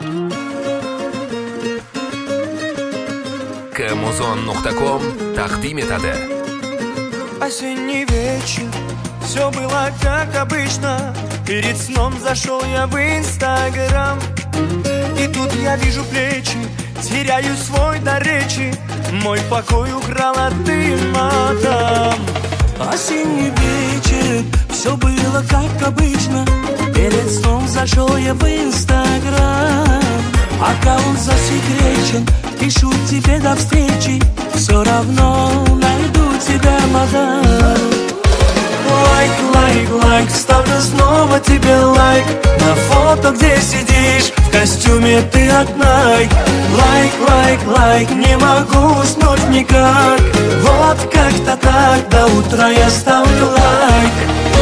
Kmuzon.com taqdim etadi. Осенний вечер, все было как обычно. Перед сном зашел я в Инстаграм, и тут я вижу плечи, теряю свой дар речи. Мой покой украла ты, мадам. Осенний вечер, все было как обычно. Перед сном зашел я в Инстаграм. Аккаунт засекречен, пишу тебе до встречи. Все равно найду тебя, мадам. Лайк, лайк, лайк, ставлю снова тебе лайк. На фото, где сидишь, в костюме ты от Nike. Лайк, лайк, лайк, не могу уснуть никак. Вот как-то так, до утра я ставлю лайк.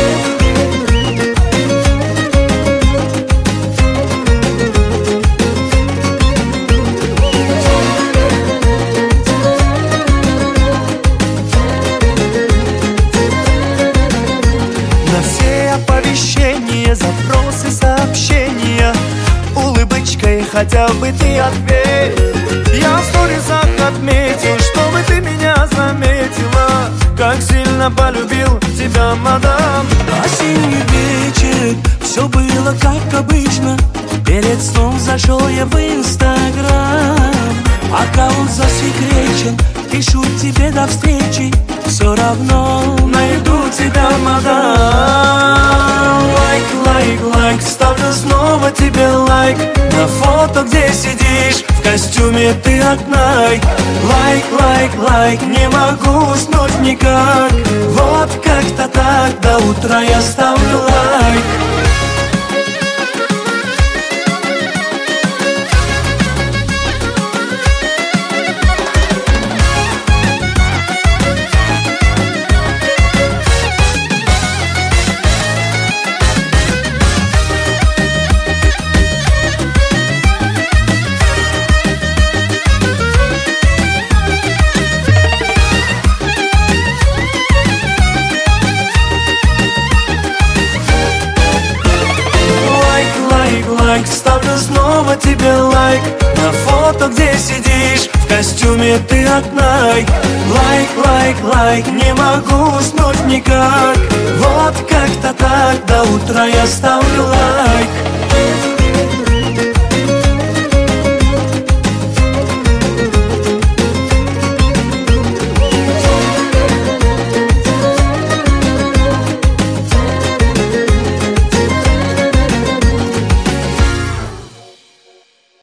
Запросы, сообщения, улыбочкой хотя бы ты ответь. Я в сторисах отметил, чтобы ты меня заметила. Как сильно полюбил тебя, мадам. Осенний вечер, все было как обычно. Перед сном зашел я в Инстаграм. Аккаунт засекречен, пишу тебе до встречи. Все равно найду тебя, мадам. Лайк, лайк, лайк, ставлю снова тебе лайк. На фото, где сидишь, в костюме ты от Nike. Лайк, лайк, лайк, не могу уснуть никак. Вот как-то так, до утра я ставлю лайк. Ставлю снова тебе лайк. На фото, где сидишь, в костюме ты от Nike. Лайк, лайк, лайк, не могу уснуть никак. Вот как-то так, до утра я ставлю лайк.